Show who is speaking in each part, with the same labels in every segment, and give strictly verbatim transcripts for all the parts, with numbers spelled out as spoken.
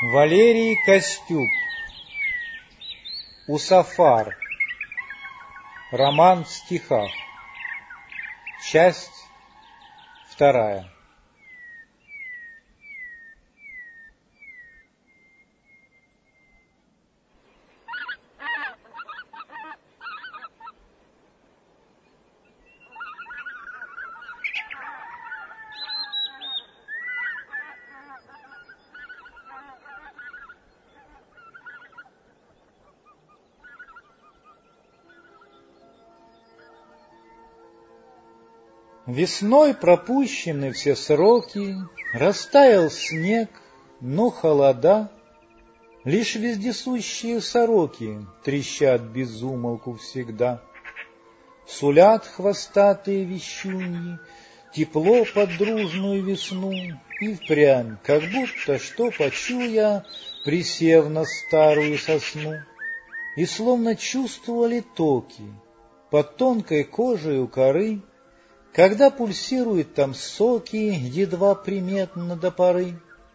Speaker 1: Валерий Костюк. Усафар. Роман в стихах. Часть вторая. Весной пропущены все сроки, растаял снег, но холода, лишь вездесущие сороки трещат без умолку всегда. Сулят хвостатые вещуньи тепло под дружную весну, и впрямь, как будто что почуя, присев на старую сосну, и словно чувствовали токи под тонкой кожей у коры, когда пульсируют там соки, едва приметно до поры.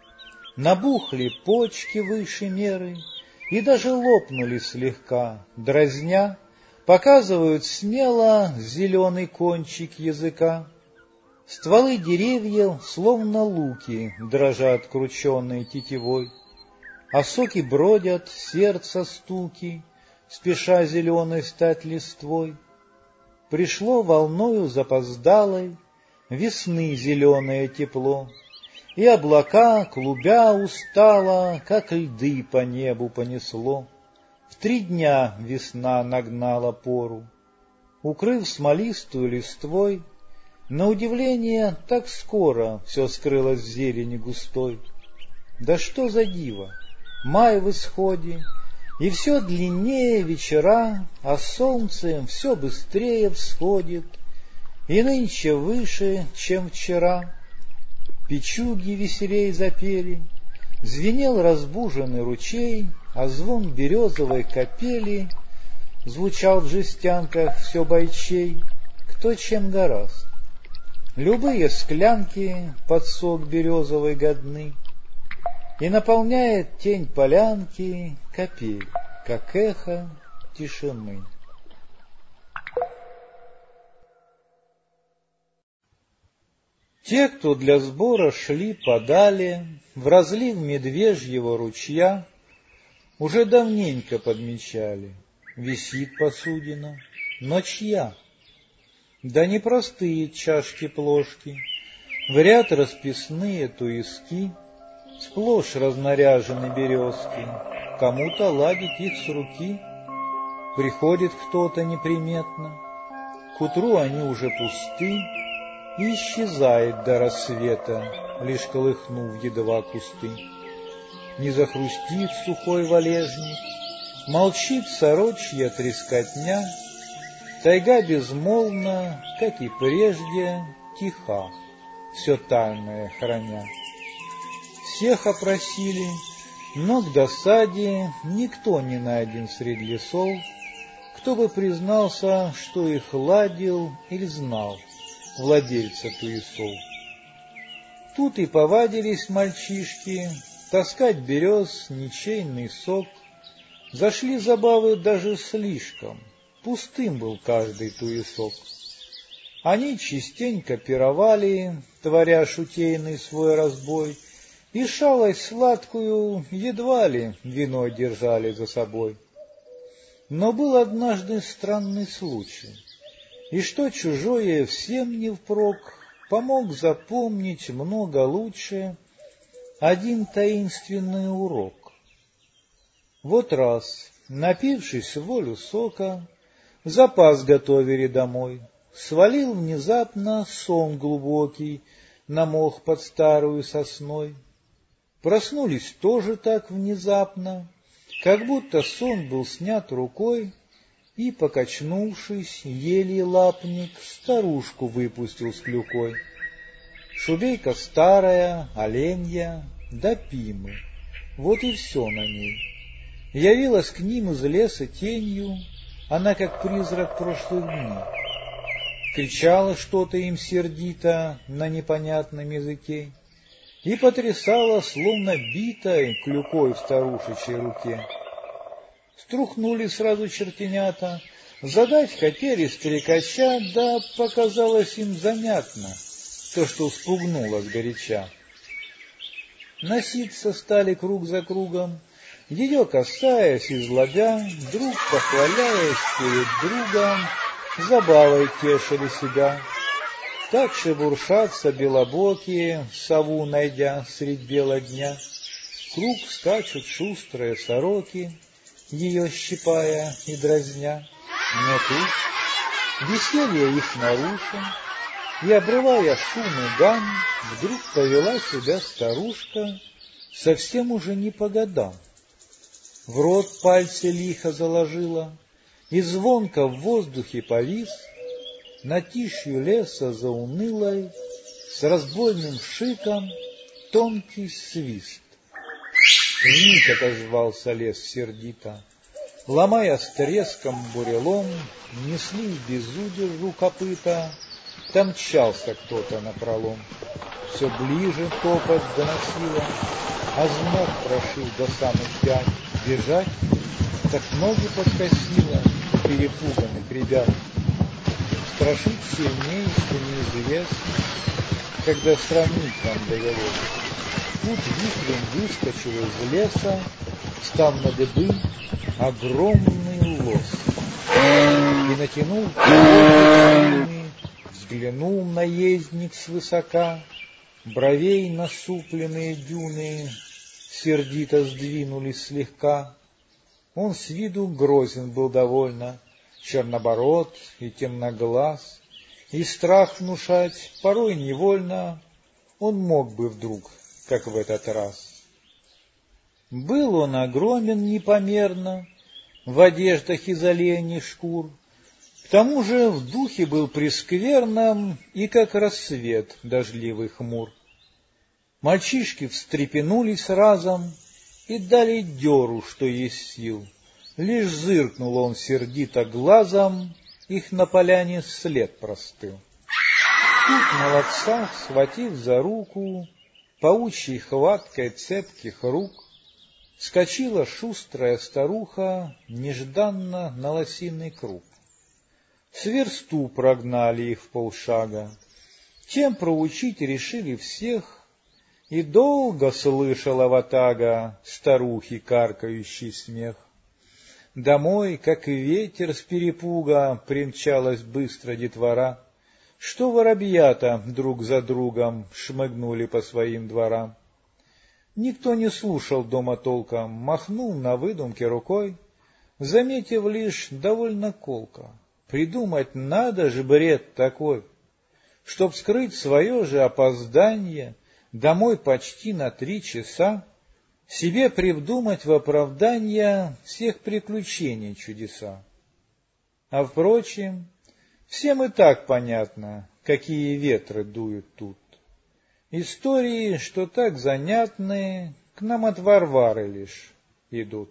Speaker 1: Набухли почки выше меры и даже лопнули слегка, дразня, показывают смело зеленый кончик языка. Стволы деревьев, словно луки, дрожат крученной тетивой, а соки бродят, сердца стуки, спеша зеленой стать листвой. Пришло волною запоздалой весны зеленое тепло, и облака, клубя устало, как льды по небу понесло. В три дня весна нагнала пору, укрыв смолистую листвой. На удивление, так скоро все скрылось в зелени густой. Да что за диво! Май в исходе, и все длиннее вечера, а солнце все быстрее всходит, и нынче выше, чем вчера. Печуги веселей запели, звенел разбуженный ручей, а звон березовой капели звучал в жестянках все бойчей, кто чем гораст. Любые склянки под сок березовой годны, и наполняет тень полянки капель, как эхо тишины. Те, кто для сбора шли подали в разлив медвежьего ручья, уже давненько подмечали: висит посудина, но чья? Да не простые чашки-плошки, в ряд расписные туиски, сплошь разнаряжены березки, кому-то ладить их с руки. Приходит кто-то неприметно, к утру они уже пусты, и исчезает до рассвета, лишь колыхнув едва кусты. Не захрустит сухой валежник, молчит сорочья трескотня, тайга безмолвна, как и прежде, тиха, все тайное храня. Всех опросили, но к досаде никто не найден среди лесов, кто бы признался, что их ладил или знал владельца туесов. Тут и повадились мальчишки таскать берез ничейный сок. Зашли забавы даже слишком, пустым был каждый туесок. Они частенько пировали, творя шутейный свой разбой, и шалость сладкую едва ли виной держали за собой. Но был однажды странный случай, и что чужое всем не впрок, помог запомнить много лучше один таинственный урок. Вот раз, напившись волю сока, запас готовили домой, свалил внезапно сон глубокий на мох под старую сосной. Проснулись тоже так внезапно, как будто сон был снят рукой, и, покачнувшись, еле лапник старушку выпустил с клюкой. Шубейка старая, оленья, да пимы, вот и все на ней. Явилась к ним из леса тенью, она как призрак прошлых дней. Кричала что-то им сердито на непонятном языке, и потрясала, словно битой, клюкой в старушечьей руке. Струхнули сразу чертенята, задать хотели стрекача, да показалось им занятно то, что спугнуло сгоряча. Носиться стали круг за кругом, ее касаясь и злобя, друг похваляясь перед другом, забавой тешили себя. Так шебуршатся белобокие, сову найдя средь бела дня. Круг скачут шустрые сороки, ее щипая и дразня. Но тут веселье их нарушен, и, обрывая шум и гам, вдруг повела себя старушка совсем уже не по годам. В рот пальцы лихо заложила, и звонко в воздухе повис на тишью леса заунылой с разбойным шиком тонкий свист. Вмиг отозвался лес сердито, ломая с треском бурелом, неслись безудержу копыта, там мчался кто-то напролом. Все ближе топот доносило, а знак прошил до самых пят. Бежать, так ноги подкосило у перепуганных ребят. Страшить сильней, что неизвестно, когда сравнить вам довелось. Тут вихрем выскочил из леса, став на дыбы огромный лось. И натянул короткие, взглянул наездник свысока, бровей насупленные дюны сердито сдвинулись слегка. Он с виду грозен был довольно, чернобород и темноглаз, и страх внушать порой невольно он мог бы вдруг, как в этот раз. Был он огромен непомерно, в одеждах из оленей шкур, к тому же в духе был прескверным и как рассвет дождливый хмур. Мальчишки встрепенулись разом и дали дёру, что есть сил. Лишь зыркнул он сердито глазом, их на поляне след простыл. Тут молодца, схватив за руку, паучьей хваткой цепких рук, скочила шустрая старуха нежданно на лосиный круг. С версту прогнали их в полшага, чем проучить решили всех, и долго слышала ватага старухи каркающий смех. Домой, как ветер с перепуга, примчалась быстро детвора, что воробьята друг за другом шмыгнули по своим дворам. Никто не слушал дома толком, махнул на выдумке рукой, заметив лишь довольно колко. Придумать надо же бред такой, чтоб скрыть свое же опоздание домой почти на три часа, себе придумать в оправдание всех приключений чудеса. А впрочем, всем и так понятно, какие ветры дуют тут. Истории, что так занятные, к нам от Варвары лишь идут.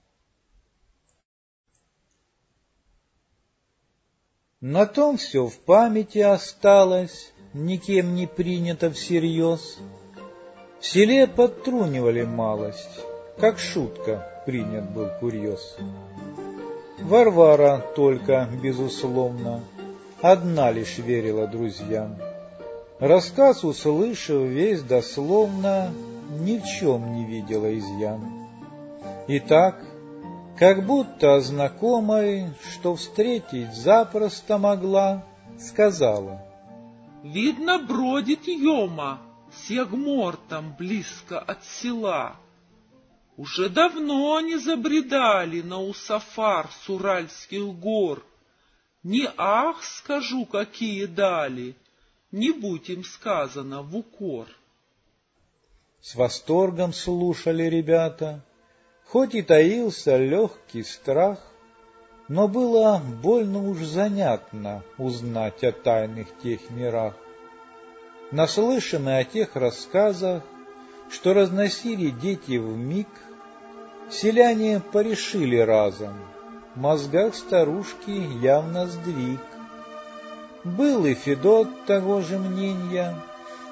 Speaker 1: На том все в памяти осталось, никем не принято всерьез. В селе подтрунивали малость, как шутка принят был курьез. Варвара только, безусловно, одна лишь верила друзьям. Рассказ, услышав весь дословно, ни в чем не видела изъян. И так, как будто знакомой, что встретить запросто могла, сказала:
Speaker 2: «Видно, бродит Йома с Ягмортом близко от села. Уже давно не забредали на Усафар с Уральских гор. Не ах, скажу, какие дали, не будь им сказано в укор».
Speaker 1: С восторгом слушали ребята, хоть и таился легкий страх, но было больно уж занятно узнать о тайных тех мирах. Наслышаны о тех рассказах, что разносили дети вмиг, селяне порешили разом, в мозгах старушки явно сдвиг. Был и Федот того же мнения,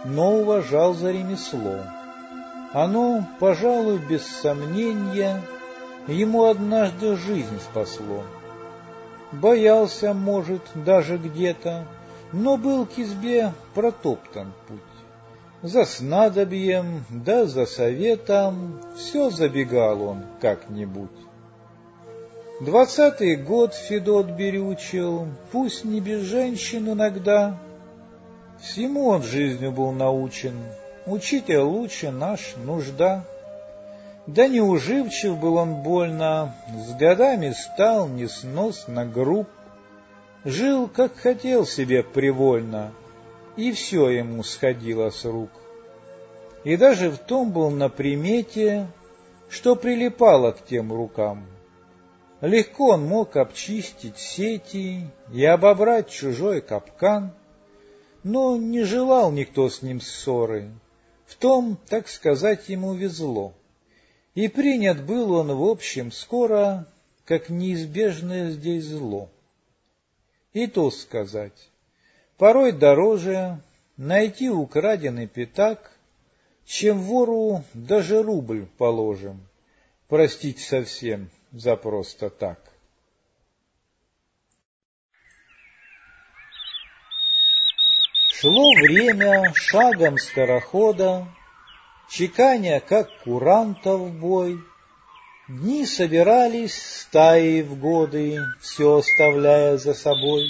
Speaker 1: но уважал за ремесло. Оно, пожалуй, без сомнения, ему однажды жизнь спасло. Боялся, может, даже где-то, но был к избе протоптан путь. За снадобьем, да за советом все забегал он как-нибудь. Двадцатый год Федот берючил, пусть не без женщин иногда. Всему он жизнью был научен, учитель лучше наш нужда. Да неуживчив был он больно, с годами стал несносно груб. Жил, как хотел себе привольно, и все ему сходило с рук. И даже в том был на примете, что прилипало к тем рукам. Легко он мог обчистить сети и обобрать чужой капкан, но не желал никто с ним ссоры, в том, так сказать, ему везло. И принят был он, в общем, скоро, как неизбежное здесь зло. И то сказать, порой дороже найти украденный пятак, чем вору даже рубль положим, простить совсем за просто так. Шло время шагом скорохода, чеканя, как куранта в бой. Дни собирались стаи в годы, все оставляя за собой.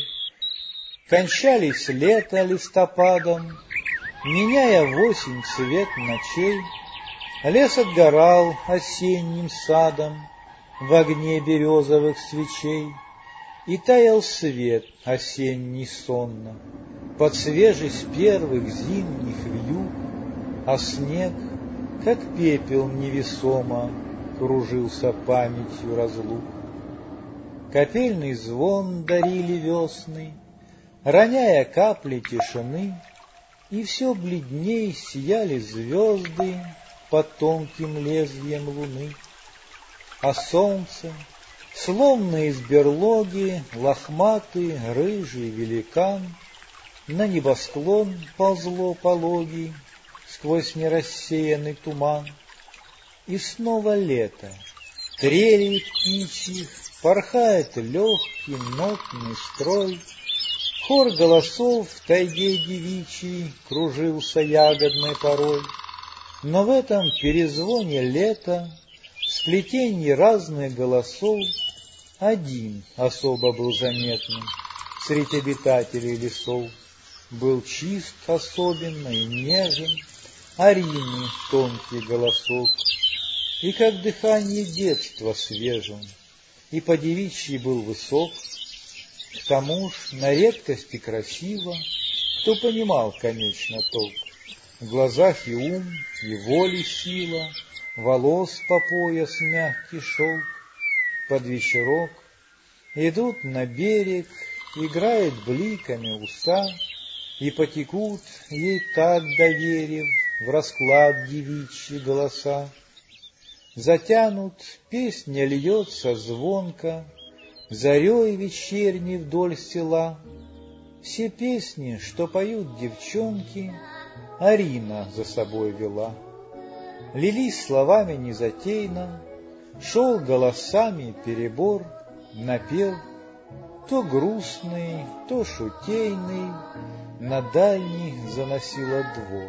Speaker 1: Кончались лето листопадом, меняя в осень цвет ночей. Лес отгорал осенним садом в огне березовых свечей, и таял свет осенний сонно под свежесть первых зимних вьюг, а снег, как пепел невесомо, кружился памятью разлук. Капельный звон дарили весны, роняя капли тишины, и все бледней сияли звезды под тонким лезвием луны. А солнце, словно из берлоги, лохматый рыжий великан, на небосклон ползло пологий сквозь нерассеянный туман. И снова лето, трели птичьих, порхает легкий нотный строй, хор голосов в тайге девичьей кружился ягодной порой. Но в этом перезвоне лета, в сплетении разных голосов, один особо был заметным среди обитателей лесов. Был чист особенно и нежен Арины тонкий голосок, и как дыхание детства свежим, и по девичьи был высок. К тому ж на редкости красиво, кто понимал, конечно, толк. В глазах и ум, и воли сила, волос по пояс мягкий шелк. Под вечерок идут на берег, играет бликами уса, и потекут ей так доверив в расклад девичьи голоса. Затянут, песня льется звонко, зарей вечерней вдоль села. Все песни, что поют девчонки, Арина за собой вела. Лились словами незатейно, шел голосами перебор, напев то грустный, то шутейный, на дальний заносило двор.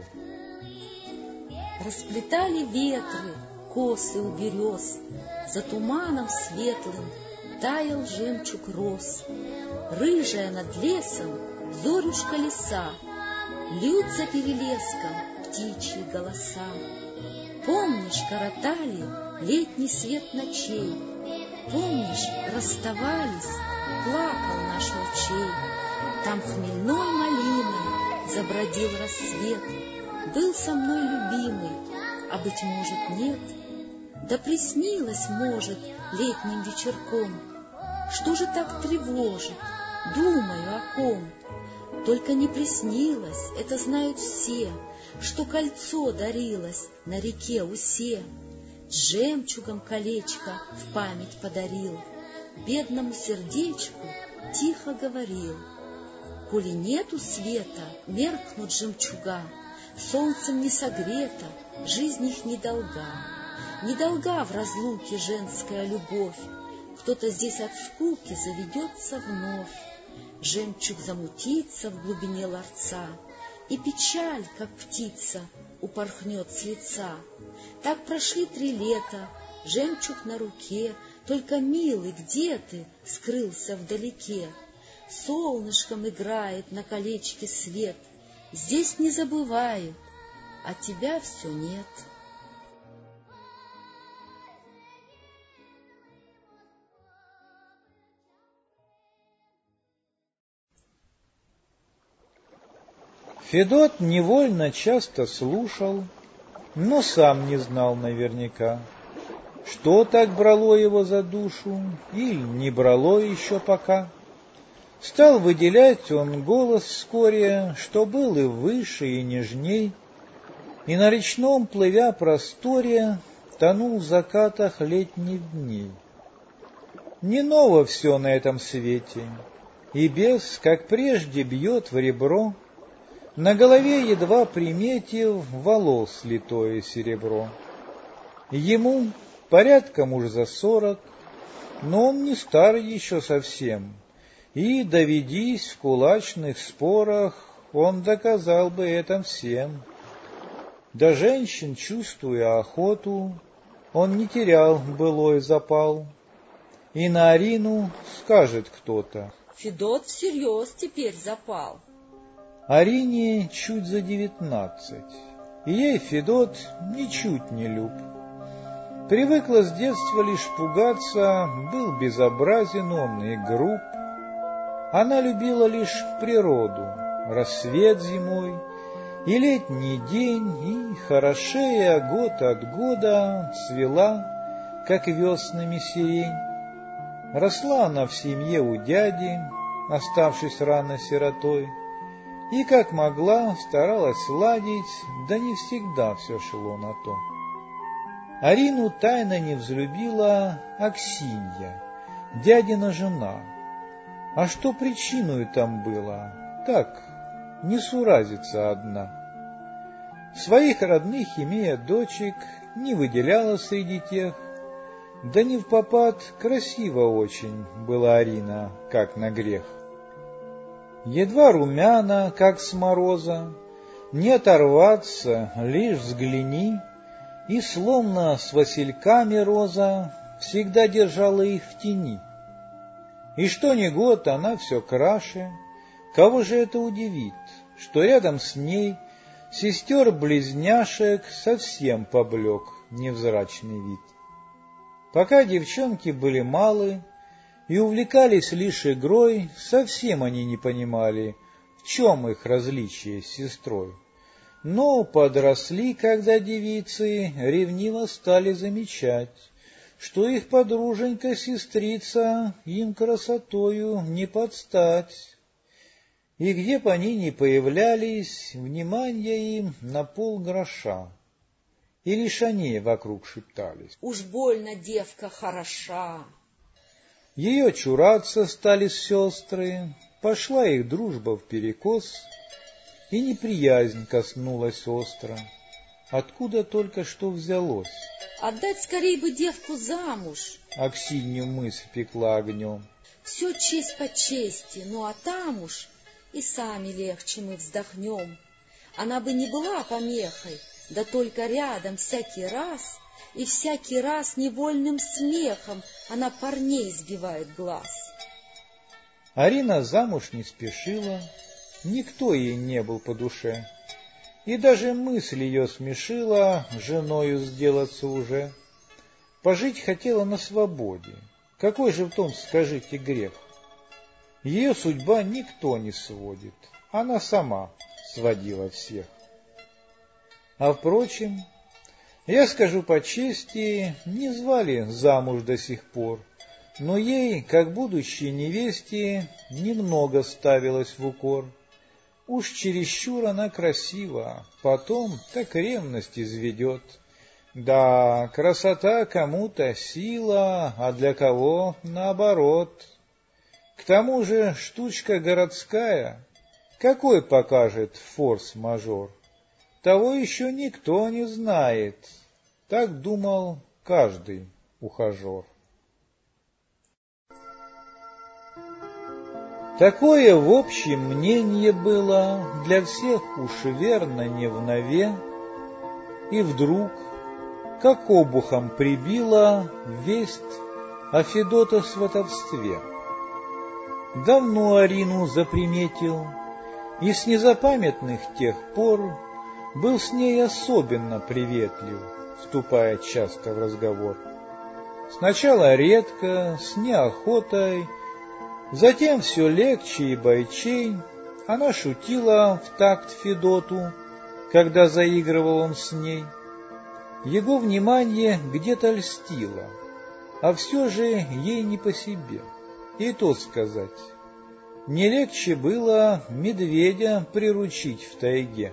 Speaker 3: Расплетали ветры косы у берез, за туманом светлым таял жемчуг роз. Рыжая над лесом зорюшка леса, льют за перелеском птичьи голоса. Помнишь, коротали летний свет ночей, помнишь, расставались, плакал наш ручей. Там хмельной малиной забродил рассвет, был со мной любимый, а, быть может, нет. Да приснилось, может, летним вечерком. Что же так тревожит, думаю о ком? Только не приснилось, это знают все, что кольцо дарилось на реке Усе. С жемчугом колечко в память подарил, бедному сердечку тихо говорил: коли нету света, меркнут жемчуга, солнцем не согрета, жизнь их недолга. Недолга в разлуке женская любовь, кто-то здесь от скуки заведется вновь. Жемчуг замутится в глубине ларца, и печаль, как птица, упорхнет с лица. Так прошли три лета, жемчуг на руке, только, милый, где ты, скрылся вдалеке? Солнышком играет на колечке свет, здесь не забывают, а тебя все нет.
Speaker 1: Федот невольно часто слушал, но сам не знал наверняка, что так брало его за душу или не брало еще пока. Стал выделять он голос вскоре, что был и выше, и нежней, и на речном, плывя просторе, тонул в закатах летних дней. Не ново все на этом свете, и бес, как прежде, бьет в ребро, на голове, едва приметив, волос литое серебро. Ему порядком уж за сорок, но он не стар еще совсем, и, доведись в кулачных спорах, он доказал бы это всем. До женщин, чувствуя охоту, он не терял былой запал, и на Арину скажет кто-то:
Speaker 3: Федот всерьез теперь запал.
Speaker 1: Арине чуть за девятнадцать, и ей Федот ничуть не люб. Привыкла с детства лишь пугаться, был безобразен он и груб. Она любила лишь природу, рассвет зимой и летний день, и, хорошея год от года, цвела, как веснами сирень. Росла она в семье у дяди, оставшись рано сиротой, и, как могла, старалась ладить, да не всегда все шло на то. Арину тайно не взлюбила Аксинья, дядина жена. А что причиной там было? Так, несуразица одна. Своих родных, имея дочек, не выделяла среди тех, да не впопад красиво очень была Арина, как на грех. Едва румяна, как с мороза, не оторваться, лишь взгляни, и, словно с васильками роза, всегда держала их в тени. И что ни год она все краше, кого же это удивит, что рядом с ней сестер-близняшек совсем поблек невзрачный вид. Пока девчонки были малы и увлекались лишь игрой, совсем они не понимали, в чем их различие с сестрой. Но подросли, когда девицы ревниво стали замечать, что их подруженька-сестрица им красотою не подстать. И где б они ни появлялись, внимание им на полгроша, и лишь они вокруг шептались:
Speaker 3: «Уж больно девка хороша».
Speaker 1: Ее чураться стали сестры, пошла их дружба вперекос, и неприязнь коснулась остро, откуда только что взялось.
Speaker 3: «Отдать скорей бы девку замуж»,
Speaker 1: — Аксинью мысль пекла огнем.
Speaker 3: «Все честь по чести, ну а там уж и сами легче мы вздохнем. Она бы не была помехой, да только рядом всякий раз, и всякий раз невольным смехом она парней сбивает глаз».
Speaker 1: Арина замуж не спешила, никто ей не был по душе, и даже мысль ее смешила женою сделаться уже. Пожить хотела на свободе, какой же в том, скажите, грех? Ее судьба никто не сводит, она сама сводила всех. А впрочем, я скажу по чести, не звали замуж до сих пор, но ей, как будущей невесте, немного ставилось в укор. Уж чересчур она красива, потом так ревность изведет. Да, красота кому-то сила, а для кого наоборот. К тому же штучка городская, какой покажет форс-мажор? того еще никто не знает. Так думал каждый ухажер. Такое в общем мнение было, для всех уж верно не в нове, и вдруг, как обухом прибила весть о Федота сватовстве. Давно Арину заприметил, и с незапамятных тех пор был с ней особенно приветлив, вступая часто в разговор. Сначала редко, с неохотой, затем все легче и бойчей она шутила в такт Федоту, когда заигрывал он с ней. Его внимание где-то льстило, а все же ей не по себе. И то сказать, не легче было медведя приручить в тайге.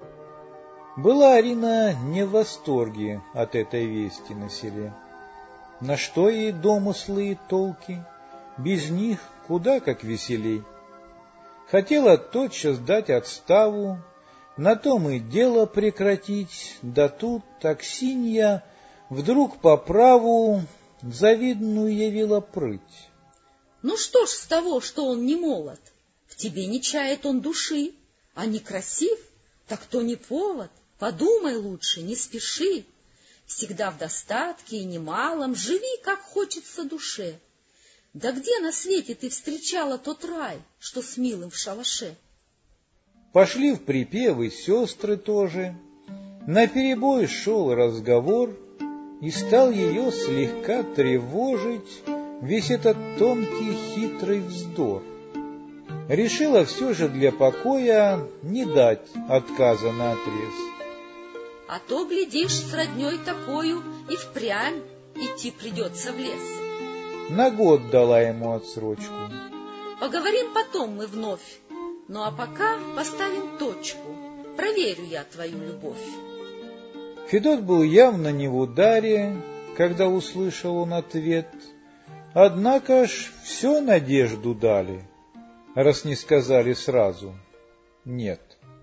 Speaker 1: Была Арина не в восторге от этой вести на селе. На что ей домыслы и толки? Без них куда как веселей. Хотела тотчас дать отставу, на том и дело прекратить, да тут Аксинья вдруг по праву завидную явила прыть.
Speaker 3: Ну что ж с того, что он не молод? В тебе не чает он души, а не красив, так то не повод. Подумай лучше, не спеши. Всегда в достатке и немалом живи, как хочется душе. Да где на свете ты встречала тот рай, что с милым в шалаше?
Speaker 1: Пошли в припевы сестры тоже. Наперебой шел разговор, и стал ее слегка тревожить весь этот тонкий хитрый вздор. Решила все же для покоя не дать отказа наотрез.
Speaker 3: А то, глядишь, с родней такою и впрямь идти придется в лес.
Speaker 1: На год дала ему отсрочку.
Speaker 3: Поговорим потом мы вновь, ну а пока поставим точку, проверю я твою любовь.
Speaker 1: Федот был явно не в ударе, когда услышал он ответ, однако ж все надежду дали, раз не сказали сразу «нет».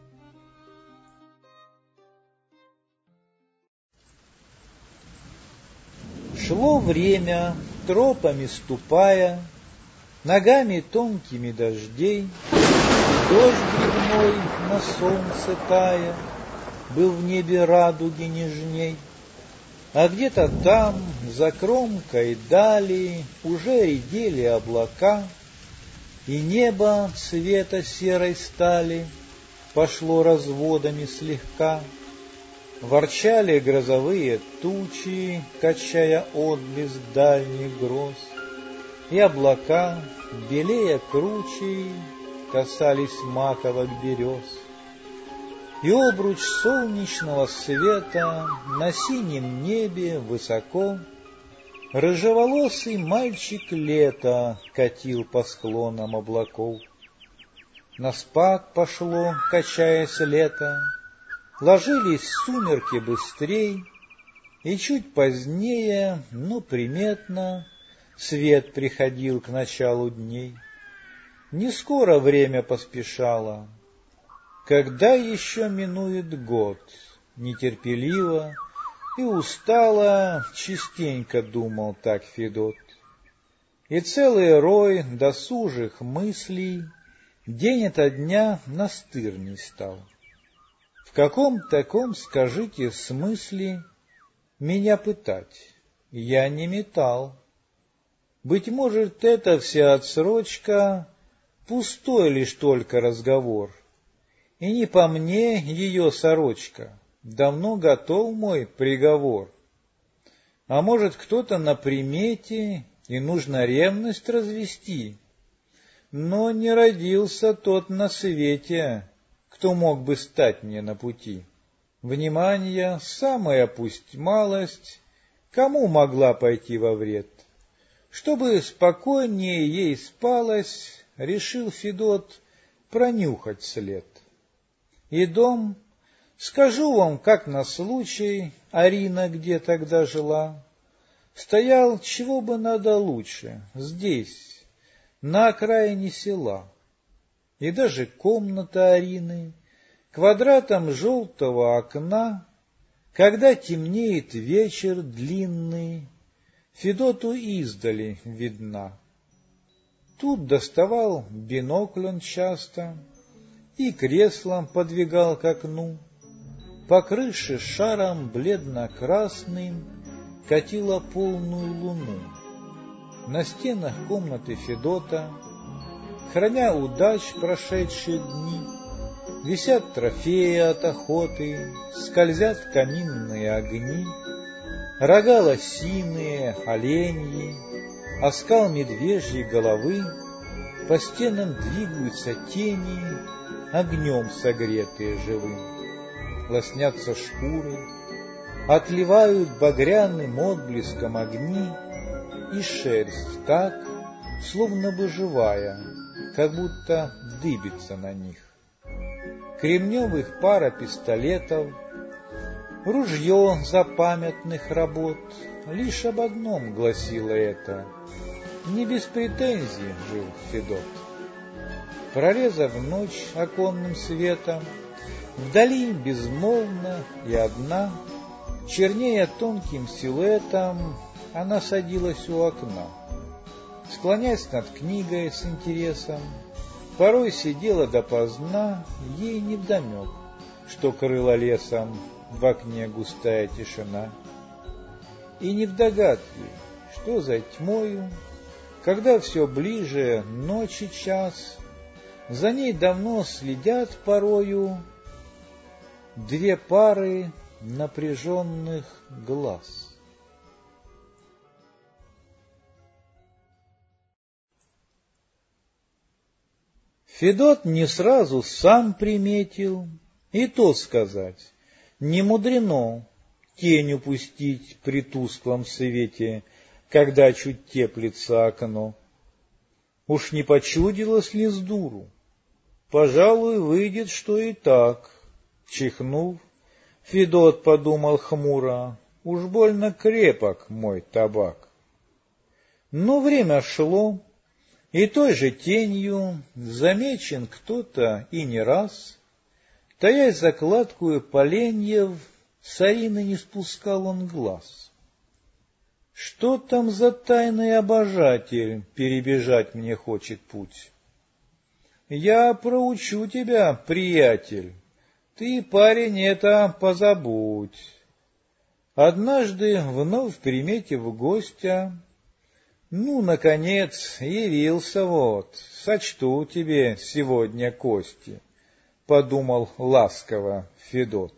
Speaker 1: Шло время, тропами ступая, ногами тонкими дождей, дождь грибной на солнце тая, был в небе радуги нежней. А где-то там, за кромкой дали, уже редели облака, и небо цвета серой стали пошло разводами слегка. Ворчали грозовые тучи, качая отблеск дальних гроз, и облака, белее кручей, касались маковок берез. И обруч солнечного света на синем небе высоко рыжеволосый мальчик лета катил по склонам облаков. На спад пошло, качаясь лето, ложились сумерки быстрей, и чуть позднее, но приметно, свет приходил к началу дней. Не скоро время поспешало. Когда еще минует год, нетерпеливо и устало частенько думал так Федот. И целый рой досужих мыслей день ото дня настырней стал. В каком таком, скажите, смысле меня пытать? Я не метал. Быть может, это вся отсрочка, пустой лишь только разговор. И не по мне ее сорочка, давно готов мой приговор. А может, кто-то на примете, и нужно ревность развести. Но не родился тот на свете, кто мог бы стать мне на пути. Внимание, самая пусть малость, кому могла пойти во вред? Чтобы спокойнее ей спалось, решил Федот пронюхать след. И дом, скажу вам, как на случай, Арина где тогда жила, стоял, чего бы надо лучше, здесь, на окраине села. И даже комната Арины, квадратом желтого окна, когда темнеет вечер длинный, Федоту издали видна. Тут доставал бинокль он часто и креслом подвигал к окну. По крыше шаром бледно-красным катила полную луну. На стенах комнаты Федота, храня удач прошедшие дни, висят трофеи от охоты, скользят каминные огни, рога лосиные, оленьи, оскал медвежьей головы, по стенам двигаются тени, огнем согретые живым. Лоснятся шкуры, отливают багряным отблеском огни, и шерсть так, словно бы живая, как будто дыбится на них. Кремневых пара пистолетов, ружье запамятных работ, лишь об одном гласило это: не без претензий жил Федот. Прорезав ночь оконным светом, вдали безмолвно и одна, чернея тонким силуэтом, она садилась у окна. Склонясь над книгой с интересом, порой сидела допоздна, ей невдомек, что крыла лесом в окне густая тишина. И невдогадке, что за тьмою, когда все ближе ночи час, за ней давно следят порою две пары напряженных глаз. Федот не сразу сам приметил, и то сказать, не мудрено тень упустить при тусклом свете, когда чуть теплится окно. Уж не почудилось ли с дуру? Пожалуй, выйдет, что и так. Чихнув, Федот подумал хмуро: уж больно крепок мой табак. Но время шло, и той же тенью замечен кто-то и не раз, таясь за кладкую поленьев, с Арины не спускал он глаз. Что там за тайный обожатель перебежать мне хочет путь? Я проучу тебя, приятель, ты, парень, это позабудь. Однажды, вновь приметив гостя, ну, наконец, явился вот, сочту тебе сегодня кости, — подумал ласково Федот.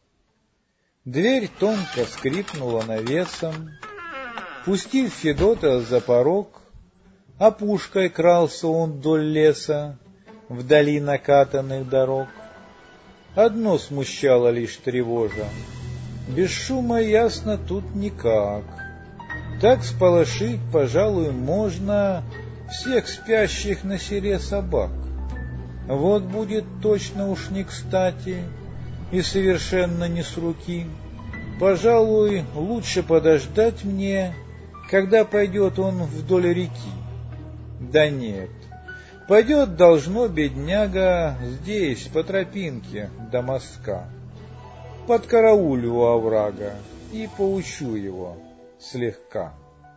Speaker 1: Дверь тонко скрипнула навесом, пустив Федота за порог, опушкой крался он вдоль леса, вдали накатанных дорог. Одно смущало лишь тревожа: без шума ясно тут никак. Так сполошить, пожалуй, можно всех спящих на селе собак. Вот будет точно уж не кстати и совершенно не с руки. Пожалуй, лучше подождать мне, когда пойдет он вдоль реки. Да нет, пойдет, должно, бедняга, здесь, по тропинке до мостка. Подкараулю у оврага и поучу его слегка.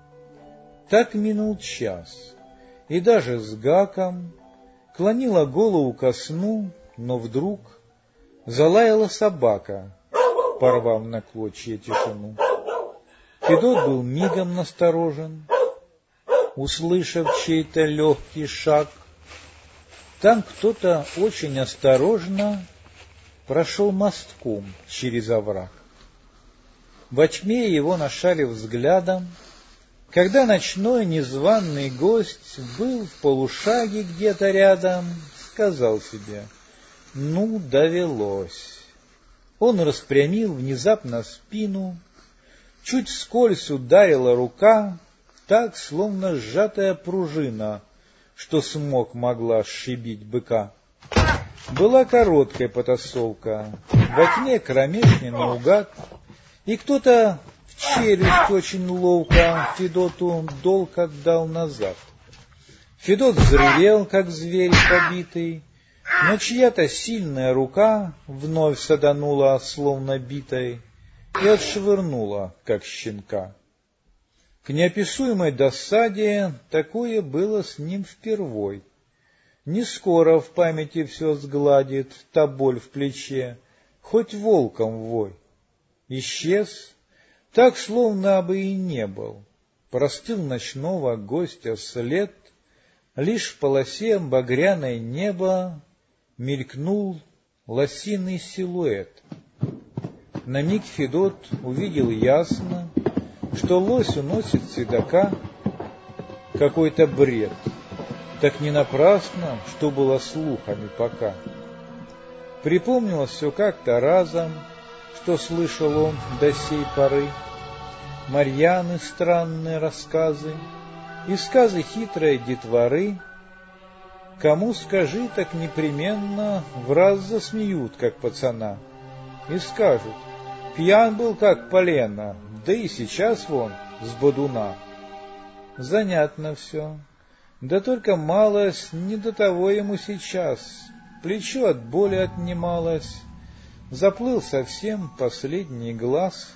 Speaker 1: Так минул час, и даже с гаком клонила голову ко сну, но вдруг залаяла собака, порвав на клочья тишину. Федот был мигом насторожен, услышав чей-то легкий шаг. Там кто-то очень осторожно прошел мостком через овраг. Во тьме его нашарив взглядом, когда ночной незваный гость был в полушаге где-то рядом, сказал себе: ну, довелось. Он распрямил внезапно спину, чуть вскользь ударила рука, так, словно сжатая пружина, что смог могла сшибить быка. Была короткая потасовка, во тьме кромешный наугад, и кто-то в челюсть очень ловко Федоту долг отдал назад. Федот взревел, как зверь побитый, Но чья-то сильная рука вновь саданула, словно битой, и отшвырнула, как щенка. К неописуемой досаде такое было с ним впервой. Не скоро в памяти все сгладит та боль в плече, хоть волком вой. Исчез, так словно бы и не был. Простыл ночного гостя след, лишь в полосе багряной неба мелькнул лосиный силуэт. На миг Федот увидел ясно, что лось уносит седока. Какой-то бред, так не напрасно, что было слухами пока. Припомнилось все как-то разом, что слышал он до сей поры. Марьяны странные рассказы и сказы хитрой детворы. Кому скажи, так непременно в раз засмеют, как пацана, и скажут: пьян был, как полено, да и сейчас вон с бодуна. Занятно все, да только малость не до того ему сейчас. Плечо от боли отнималось, заплыл совсем последний глаз.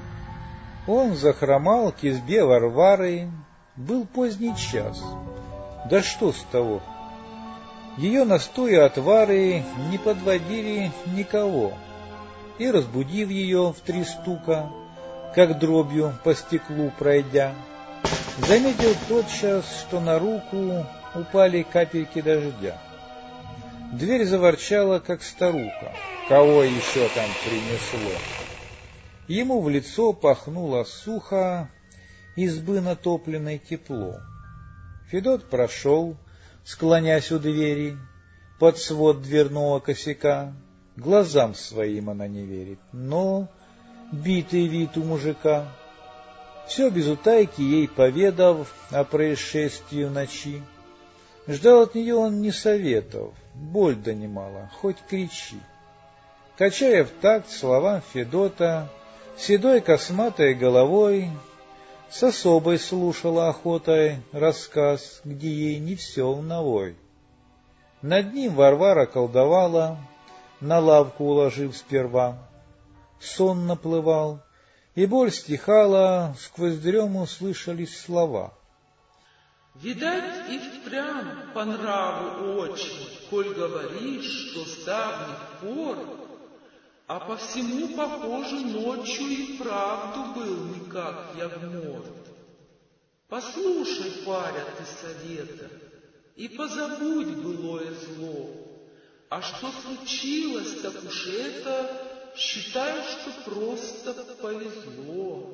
Speaker 1: Он захромал к избе Варвары, был поздний час. Да что с того? Ее настои отвары не подводили никого, и, разбудив ее в три стука, как дробью по стеклу пройдя, заметил тотчас, что на руку упали капельки дождя. Дверь заворчала, как старуха. Кого еще там принесло? Ему в лицо пахнуло сухо, избы натопленной тепло. Федот прошел, склонясь у двери, под свод дверного косяка. Глазам своим она не верит, но битый вид у мужика. Все без утайки ей поведав о происшествии в ночи. Ждал от нее он не советов, боль донимала, хоть кричи. Качая в такт словам Федота, седой косматой головой, с особой слушала охотой рассказ, где ей не все навой. Над ним Варвара колдовала, на лавку уложив сперва. Сон наплывал, и боль стихала, сквозь дрему слышались слова.
Speaker 2: Видать, и впрямь по нраву очень, коль говоришь, что с давних пор, а по всему, похоже, ночью и вправду был никак Ягморт. Послушай, паря, ты совета, и позабудь былое зло. А что случилось, так уж это, считай, что просто повезло.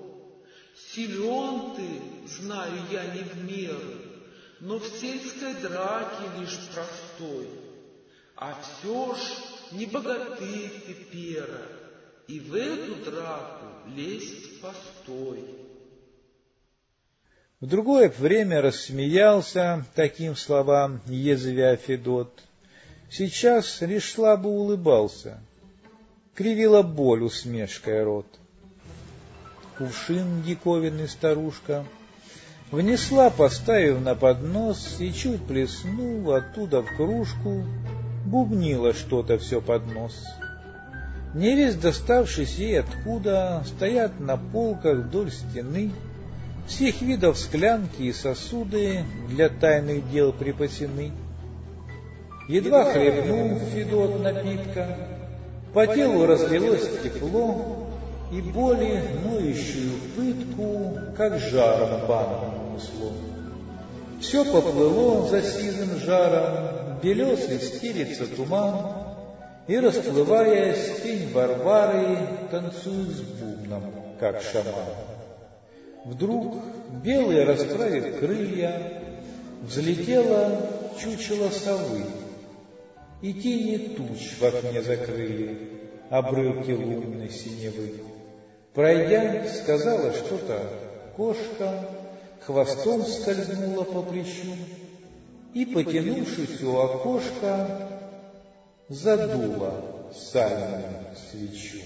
Speaker 2: Силен ты, знаю я, не в меру, но в сельской драке лишь простой. А все ж не богатырь ты, пера, и в эту драку лезть постой.
Speaker 1: В другое время рассмеялся таким словам язвя Федот. Сейчас лишь слабо улыбался, кривила боль усмешкой рот. Кувшин диковинный старушка внесла, поставив на поднос, и чуть плеснув оттуда в кружку, бубнила что-то все под нос. Невесть, доставшись ей откуда, стоят на полках вдоль стены, всех видов склянки и сосуды для тайных дел припасены. Едва хлебнул Федот напитка, по телу разлилось тепло, и боли, ноющую пытку, как жаром баном несло. Все поплыло за сизым жаром, белесый стелится туман, и, расплываясь, тень Варвары танцует с бубном, как шаман. Вдруг, белые расправив крылья, взлетело чучело совы, и тени туч в окне закрыли обрывки лунной синевы. Пройдя, сказала что-то кошка, хвостом скользнула по плечу и, потянувшись у окошка, задула сальную свечу.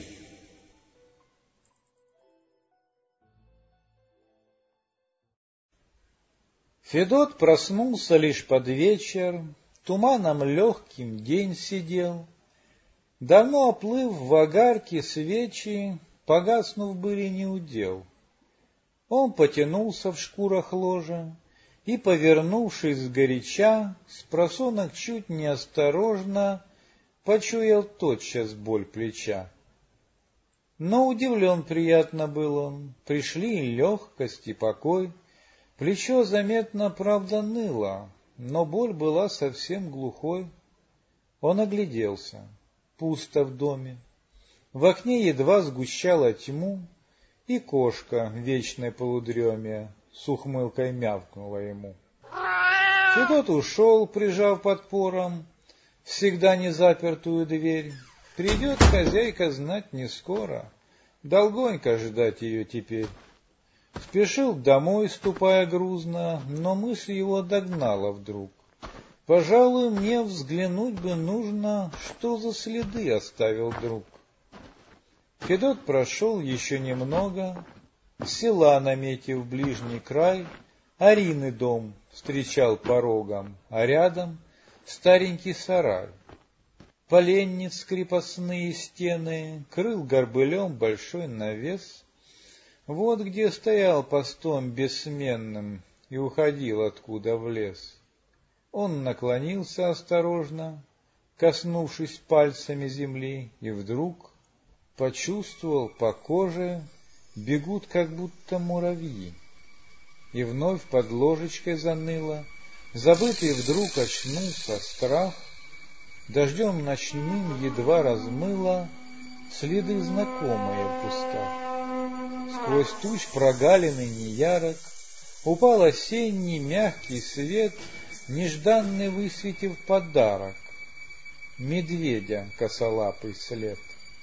Speaker 1: Федот проснулся лишь под вечер, туманом легким день сидел. Давно оплыв в огарке свечи, погаснув были неудел. Он потянулся в шкурах ложа и, повернувшись сгоряча, спросонок чуть неосторожно почуял тотчас боль плеча. Но удивлен приятно был он, пришли легкость и покой. Плечо заметно, правда, ныло, но боль была совсем глухой. Он огляделся. Пусто в доме. В окне едва сгущала тьму, и кошка в вечной полудреме с ухмылкой мявкнула ему. Федот ушел, прижав подпором всегда незапертую дверь. Придет хозяйка знать не скоро, долгонько ждать ее теперь. Спешил домой, ступая грузно, но мысль его догнала вдруг. Пожалуй, мне взглянуть бы нужно, что за следы оставил друг. Федот прошел еще немного, села наметив ближний край, Арины дом встречал порогом, а рядом старенький сарай. Поленниц крепостные стены, крыл горбылем большой навес. Вот где стоял постом бессменным и уходил откуда в лес. Он наклонился осторожно, коснувшись пальцами земли, и вдруг почувствовал по коже бегут как будто муравьи. И вновь под ложечкой заныло, забытый вдруг очнулся страх, дождем ночным едва размыло следы знакомые в кустах. Сквозь туч прогалины неярок упал осенний мягкий свет, нежданный высветив подарок — медведя косолапый след.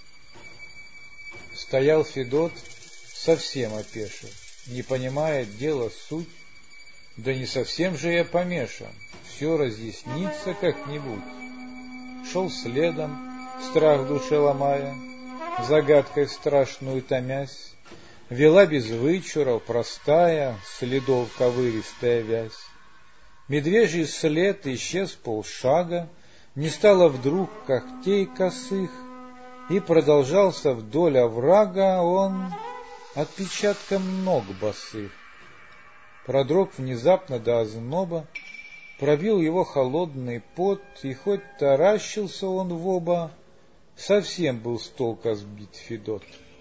Speaker 1: Стоял Федот, совсем опешив, не понимая дела суть. Да не совсем же я помешан, все разъяснится как-нибудь. Шел следом, страх в душе ломая, загадкой страшную томясь, вела без вычуров простая, следов ковыристая вязь. Медвежий след исчез полшага, не стало вдруг когтей косых, и продолжался вдоль оврага он отпечатком ног босых. Продрог внезапно до озноба, пробил его холодный пот, и хоть таращился он в оба, совсем был с толка сбит Федот.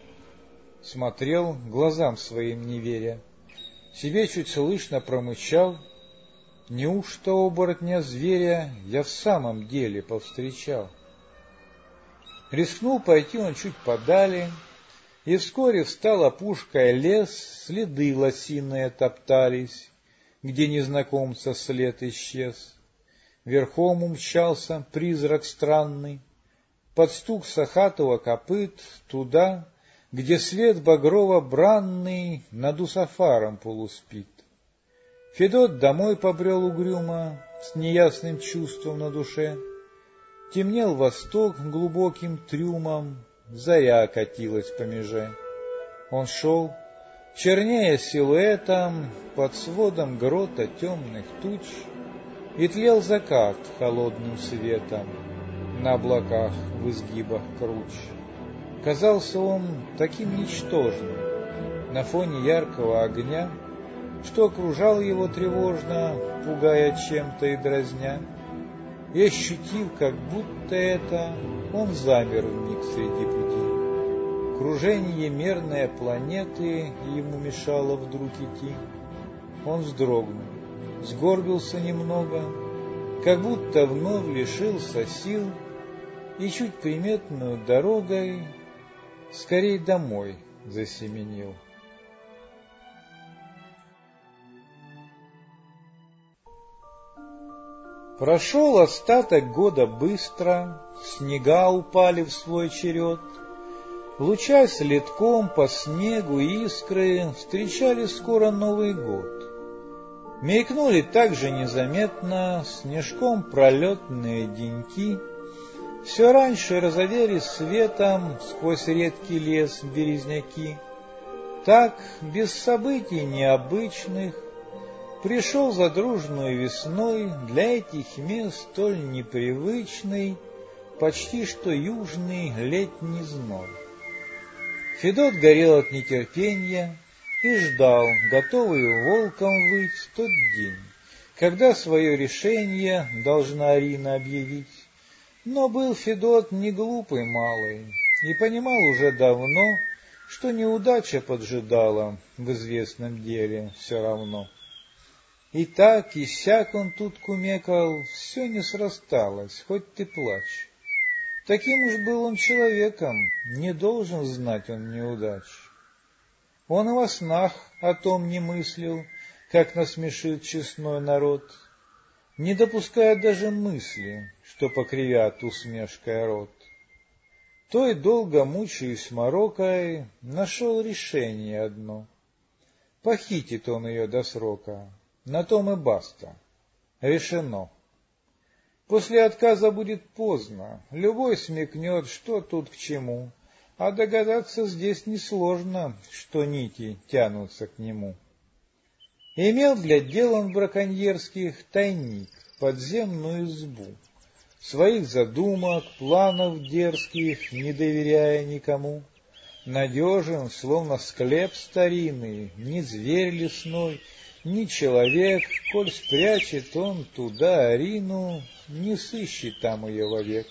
Speaker 1: Смотрел, глазам своим не веря, себе чуть слышно промычал: неужто оборотня зверя я в самом деле повстречал? Рискнул пойти он чуть подали, и вскоре встал опушкой лес, следы лосиные топтались, где незнакомца след исчез. Верхом умчался призрак странный, под стук сахатого копыт, туда, где свет багрово-бранный над Усафаром полуспит. Федот домой побрел угрюмо, с неясным чувством на душе. Темнел восток глубоким трюмом, заря катилась по меже. Он шел, чернее силуэтом, под сводом грота темных туч, и тлел закат холодным светом на облаках в изгибах круч. Казался он таким ничтожным на фоне яркого огня, что окружал его тревожно, пугая чем-то и дразня. И ощутив, как будто это, он замер вмиг среди пути. Кружение мерное планеты ему мешало вдруг идти. Он вздрогнул, сгорбился немного, как будто вновь лишился сил, и чуть приметную дорогой скорей домой засеменил. Прошел остаток года быстро, снега упали в свой черед. Лучась следком по снегу искры, встречали скоро Новый год. Мелькнули так же незаметно снежком пролетные деньки. Все раньше розовели светом сквозь редкий лес березняки. Так, без событий необычных, Пришел за дружную весной для этих мест столь непривычный, почти что южный летний зной. Федот горел от нетерпения и ждал, готовый волком выть в тот день, когда свое решение должна Арина объявить. Но был Федот не глупый малый и понимал уже давно, что неудача поджидала в известном деле все равно. И так, и сяк он тут кумекал, все не срасталось, хоть ты плачь. Таким уж был он человеком, не должен знать он неудач. Он и во снах о том не мыслил, как насмешит честной народ, не допуская даже мысли, что покривят усмешкой рот. Той, долго мучаясь морокой, нашел решение одно. Похитит он ее до срока, на том и баста. Решено. После отказа будет поздно, любой смекнет, что тут к чему, а догадаться здесь несложно, что нити тянутся к нему. Имел для дел он браконьерских тайник, подземную избу, своих задумок, планов дерзких, не доверяя никому. Надежен, словно склеп старинный, ни зверь лесной, ни человек, коль спрячет он туда Арину, не сыщет там ее вовек.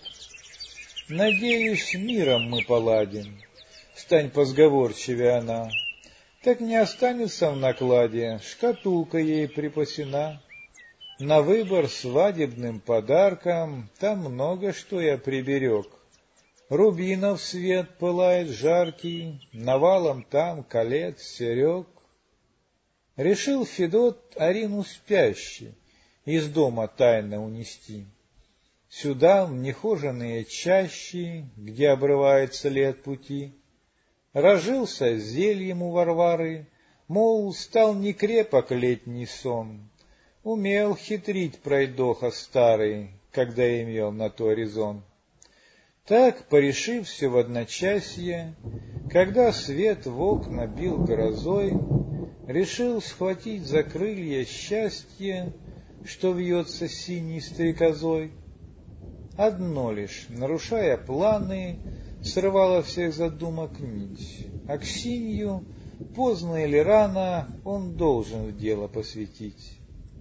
Speaker 1: Надеюсь, миром мы поладим, стань позговорчивее она, так не останется в накладе, шкатулка ей припасена. На выбор свадебным подарком там много что я приберег. Рубинов свет пылает жаркий, навалом там колец, серег. Решил Федот Арину спящей из дома тайно унести. Сюда, в нехоженные чащи, где обрывается лет пути, разжился зельем у Варвары, мол, стал не крепок летний сон. Умел хитрить пройдоха старый, когда имел на то резон. Так, порешив все в одночасье, когда свет в окна бил грозой, решил схватить за крылья счастье, что вьется синей стрекозой. Одно лишь, нарушая планы, срывало всех задумок нить. Аксинью, поздно или рано, он должен в дело посвятить.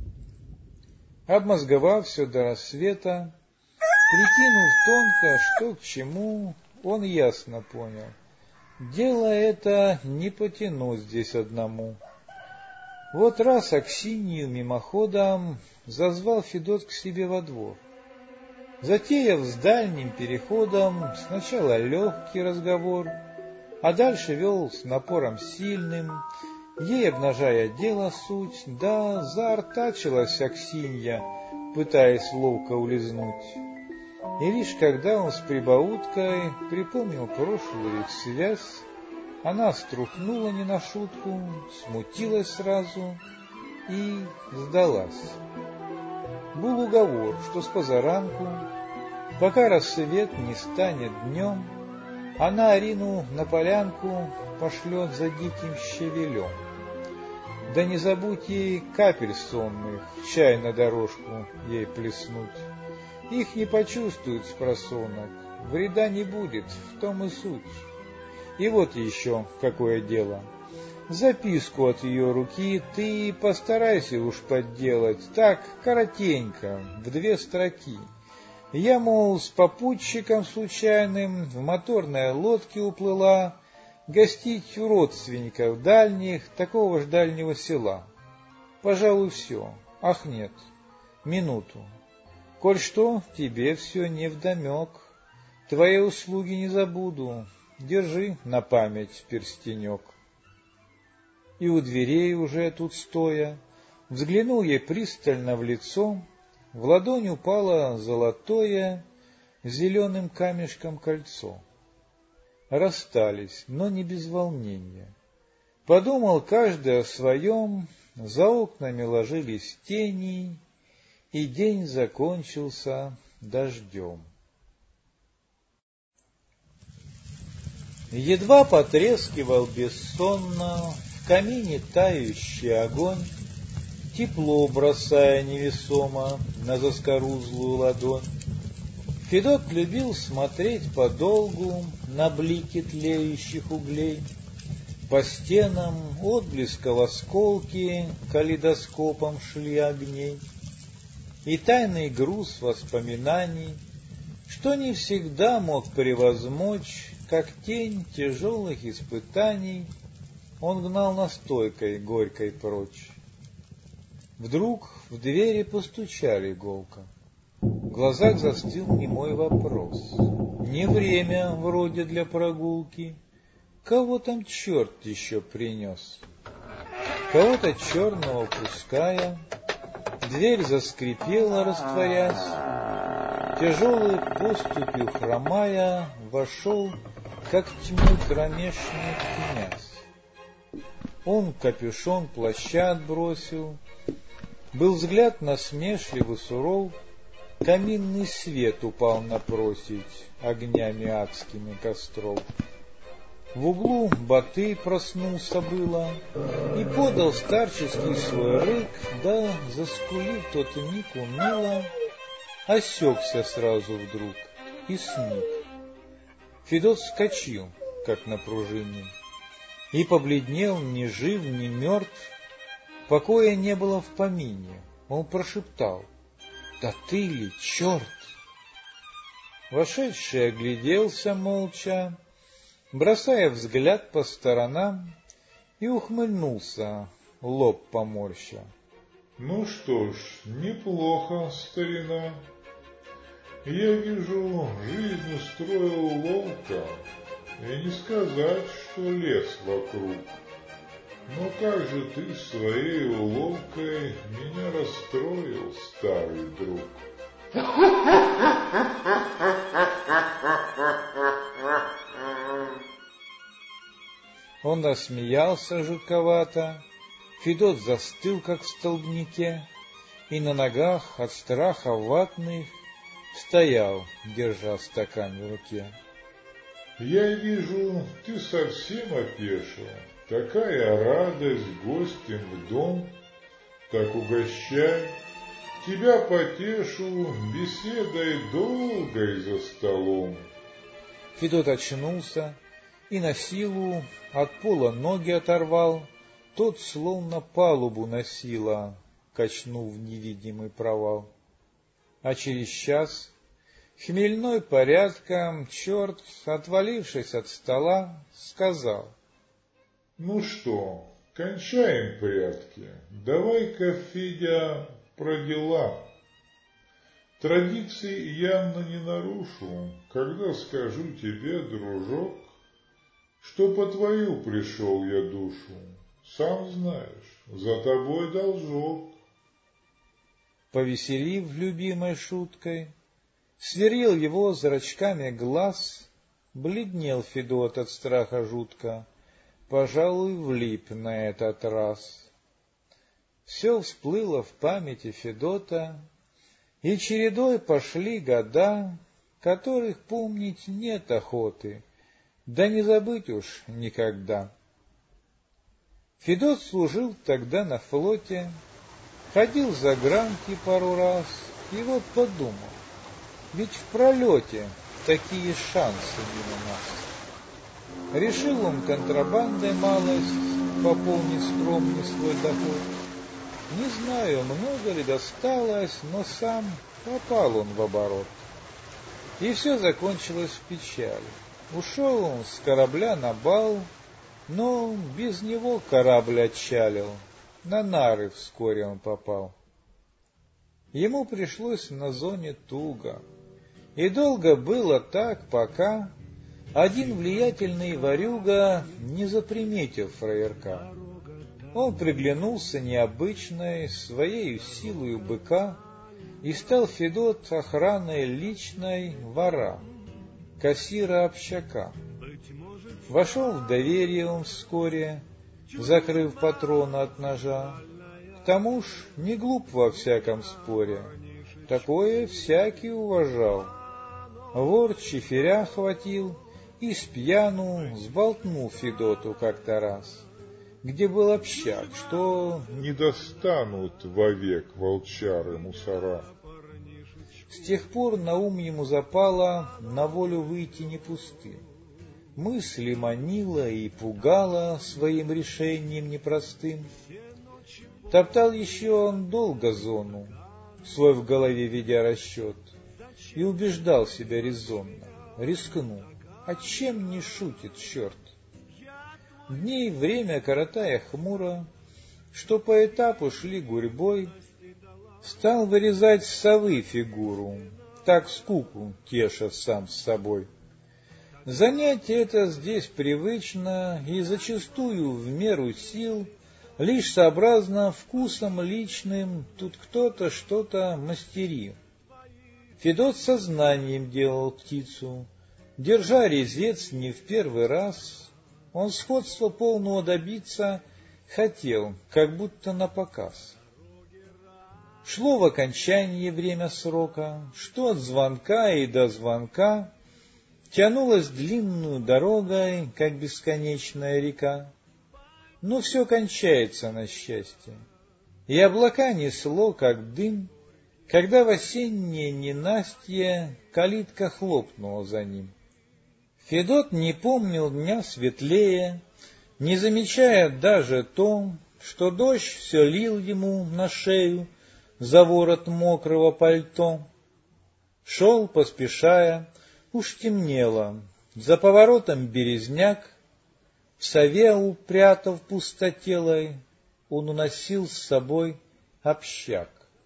Speaker 1: Обмозговав все до рассвета, прикинув тонко, что к чему, он ясно понял. Дело это не потянуть здесь одному. Вот раз Аксинью мимоходом зазвал Федот к себе во двор. Затеяв с дальним переходом сначала легкий разговор, а дальше вел с напором сильным, ей обнажая дело суть, да заортачилась Аксинья, пытаясь ловко улизнуть. И лишь когда он с прибауткой припомнил прошлую их связь, она струхнула не на шутку, смутилась сразу и сдалась. Был уговор, что с позаранку, пока рассвет не станет днем, она Арину на полянку пошлет за диким щавелем. Да не забудь ей капель сонных, чай на дорожку ей плеснуть. Их не почувствуют спросонок, вреда не будет, в том и суть. И вот еще какое дело. Записку от ее руки ты постарайся уж подделать, так, коротенько, в две строки. Я, мол, с попутчиком случайным в моторной лодке уплыла гостить у родственников дальних, такого ж дальнего села. Пожалуй, все. Ах, нет, минуту. Коль что, тебе все невдомек. Твои услуги не забуду. Держи на память перстенек. И у дверей уже тут стоя, взглянул ей пристально в лицо, в ладонь упало золотое зеленым камешком кольцо. Расстались, но не без волнения. Подумал каждый о своем, за окнами ложились тени, и день закончился дождем. Едва потрескивал бессонно в камине тающий огонь, тепло бросая невесомо на заскорузлую ладонь. Федот любил смотреть подолгу на блики тлеющих углей, по стенам отблеска в осколки калейдоскопом шли огней, и тайный груз воспоминаний, что не всегда мог превозмочь, как тень тяжелых испытаний, он гнал настойкой горькой прочь. Вдруг в двери постучали гулко. В глазах застыл немой вопрос. Не время вроде для прогулки. Кого там черт еще принес? Кого-то черного пуская, дверь заскрипела, растворясь. Тяжелой поступью хромая вошел, как тьму кромешный князь. Он капюшон плаща отбросил, был взгляд насмешливый суров, каминный свет упал на просить огнями адскими костров. В углу Батый проснулся было и подал старческий свой рык, да, заскулив тот миг уныло, осекся сразу вдруг и сник. Федот вскочил, как на пружине, и побледнел ни жив, ни мертв, покоя не было в помине. Он прошептал: «Да ты ли, черт?» Вошедший огляделся молча, бросая взгляд по сторонам, и ухмыльнулся, лоб поморща.
Speaker 4: «Ну что ж, неплохо, старина. Я вижу, жизнь устроил ловко, и не сказать, что лес вокруг. Но как же ты своей уловкой меня расстроил, старый друг?»
Speaker 1: Он рассмеялся жутковато, Федот застыл, как в столбнике, и на ногах от страха ватных стоял, держа стакан в руке.
Speaker 4: «Я вижу, ты совсем опешил. Такая радость гостем в дом, так угощай. Тебя потешу беседой долгой за столом».
Speaker 1: Федот очнулся и на силу от пола ноги оторвал, тот словно палубу носило, качнув в невидимый провал. А через час хмельной порядком черт, отвалившись от стола, сказал:
Speaker 4: «Ну что, кончаем прятки, давай-ка, Федя, про дела. Традиции явно не нарушу, когда скажу тебе, дружок, что по твою пришел я душу. Сам знаешь, за тобой должок».
Speaker 1: Повеселив любимой шуткой, сверлил его зрачками глаз, бледнел Федот от страха жутко, пожалуй, влип на этот раз. Все всплыло в памяти Федота, и чередой пошли года, которых помнить нет охоты, да не забыть уж никогда. Федот служил тогда на флоте, ходил за гранки пару раз, и вот подумал, ведь в пролете такие шансы мимо нас. Решил он контрабандой малость пополнить скромный свой доход. Не знаю, много ли досталось, но сам попал он в оборот. И все закончилось в печали. Ушел он с корабля на бал, но без него корабль отчалил, на нары вскоре он попал. Ему пришлось на зоне туго, и долго было так, пока один влиятельный ворюга не заприметил фраерка. Он приглянулся необычной своею силою быка, и стал Федот охраной личной вора, кассира общака. Вошел в доверие он вскоре, закрыв патрона от ножа. К тому ж не глуп во всяком споре, такое всякий уважал. Вор чиферя хватил и спьяну сболтнул Федоту как-то раз. где был общак, что
Speaker 4: не достанут вовек волчары мусора.
Speaker 1: С тех пор на ум ему запало на волю выйти не пустым. Мысли манила и пугала своим решением непростым. Топтал еще он долго зону, свой в голове ведя расчет, и убеждал себя резонно, рискну, а чем не шутит черт? Дней время, коротая хмуро, что по этапу шли гурьбой, стал вырезать с совы фигуру, так скуку теша сам с собой. Занятие это здесь привычно и зачастую в меру сил, лишь сообразно вкусом личным тут кто-то что-то мастерил. Федот сознанием делал птицу, держа резец не в первый раз, он сходства полного добиться хотел, как будто напоказ. Шло в окончании время срока, что от звонка и до звонка тянулась длинную дорогой, как бесконечная река. Но все кончается на счастье, и облака несло, как дым, когда в осеннее ненастье калитка хлопнула за ним. Федот не помнил дня светлее, не замечая даже то, что дождь все лил ему на шею за ворот мокрого пальто. Шел, поспешая, уж темнело, за поворотом березняк, в сове упрятав пустотелой, он уносил с собой общак.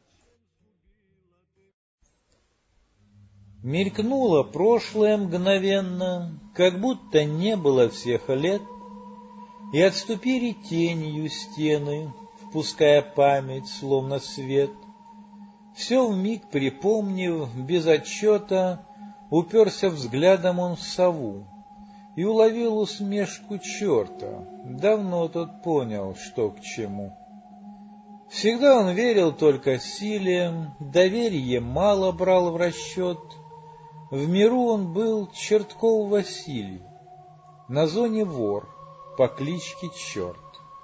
Speaker 1: Мелькнуло прошлое мгновенно, как будто не было всех лет, и отступили тенью стены, впуская память, словно свет. Все вмиг припомнив, без отчета, уперся взглядом он в сову и уловил усмешку черта. Давно тот понял, что к чему. Всегда он верил только силе, доверие мало брал в расчет. В миру он был Чертков Василий, на зоне вор по кличке Черт.